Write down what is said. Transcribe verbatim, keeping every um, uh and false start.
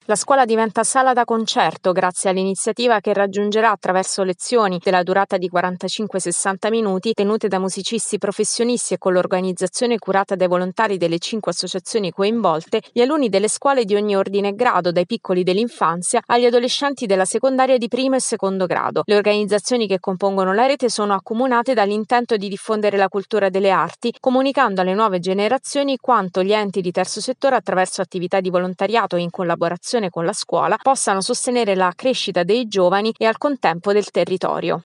La scuola diventa sala da concerto grazie all'iniziativa che raggiungerà attraverso lezioni della durata di quarantacinque sessanta minuti tenute da musicisti professionisti e con l'organizzazione curata dai volontari delle cinque associazioni coinvolte, gli alunni delle scuole di ogni ordine e grado, dai piccoli dell'infanzia agli adolescenti della secondaria di primo e secondo grado. Le organizzazioni che compongono la rete sono accomunate dall'intento di diffondere la cultura delle arti, comunicando alle nuove generazioni quanto gli enti di terzo settore, attraverso attività di volontariato in collaborazione con la scuola, possano sostenere la crescita dei giovani e al contempo del territorio.